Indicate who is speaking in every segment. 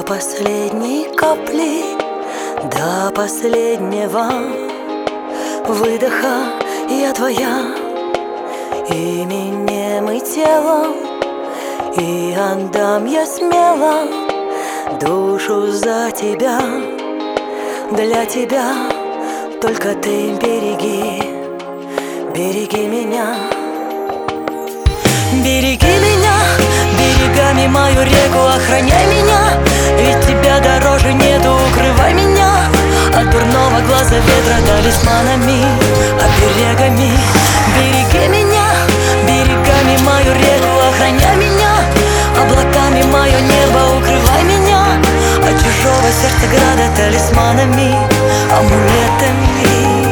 Speaker 1: последней капли, до последнего выдоха я твоя, именем и телом, и отдам я смело душу за тебя. Для тебя только ты береги, береги меня. Береги меня, берегами мою реку охраняй меня, ведь тебя дороже нету, укрывай меня от дурного глаза ветра талисманами, оберегами. Береги меня, берегами мою реку охраняй меня, облаками мое небо укрывай меня от чужого сердца града талисманами, амулетами.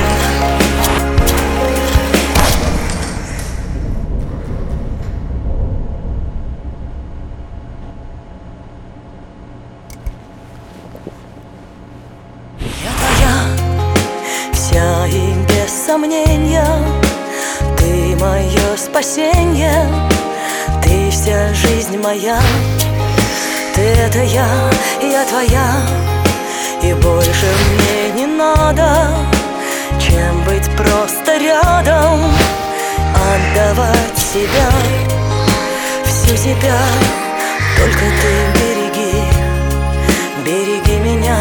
Speaker 1: Вся и без сомнения, ты мое спасение, ты вся жизнь моя. Ты это я твоя, и больше мне не надо, чем быть просто рядом, отдавать себя, всю себя. Только ты береги, береги меня.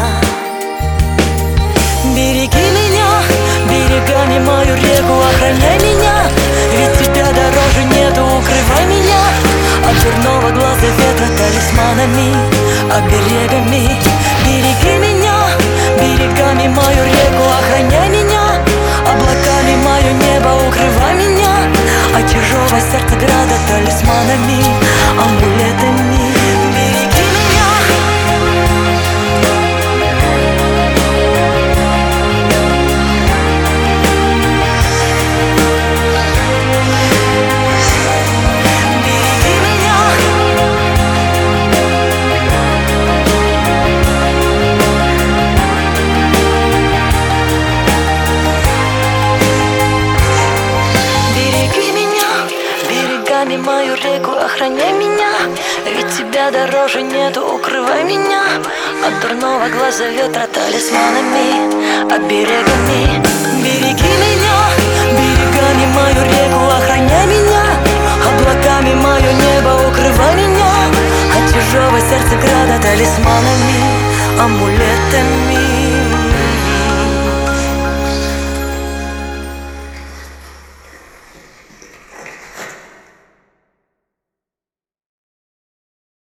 Speaker 1: Береги меня, берегами мою реку охраняй меня, ведь тебя дороже нету, укрывай меня от дурного глаза ветра талисманами, оберегами. Береги меня, берегами мою реку охраняй меня, облаками мое небо укрывай меня от чужого сердца града талисманами, амулетами. Береги меня. Мою реку охраняй меня, ведь тебя дороже нету, укрывай меня от дурного глаза ветра талисманами, оберегами. Береги меня, берегами мою реку охраняй меня, облаками мое небо укрывай меня от чужого сердца града талисманами, амулетами.